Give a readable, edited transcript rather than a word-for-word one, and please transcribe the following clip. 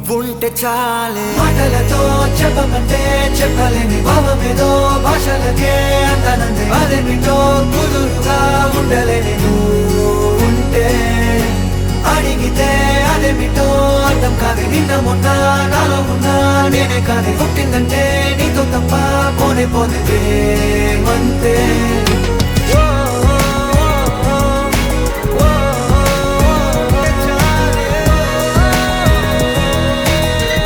నువ్వుంటే చాలే మాటలతో చెప్పమంటే చెప్పలేని భావమేదో భాషలకే అంతనందే అదేమిటో కుదురుగా ఉండలేని నువ్వుంటే అడిగితే అదేమిటో అర్థం కాదు నిన్న మొన్న నాలో ఉన్నా నేనే కాదే పుట్టిందంటే నీతో తప్ప పోనే పోతే అంతే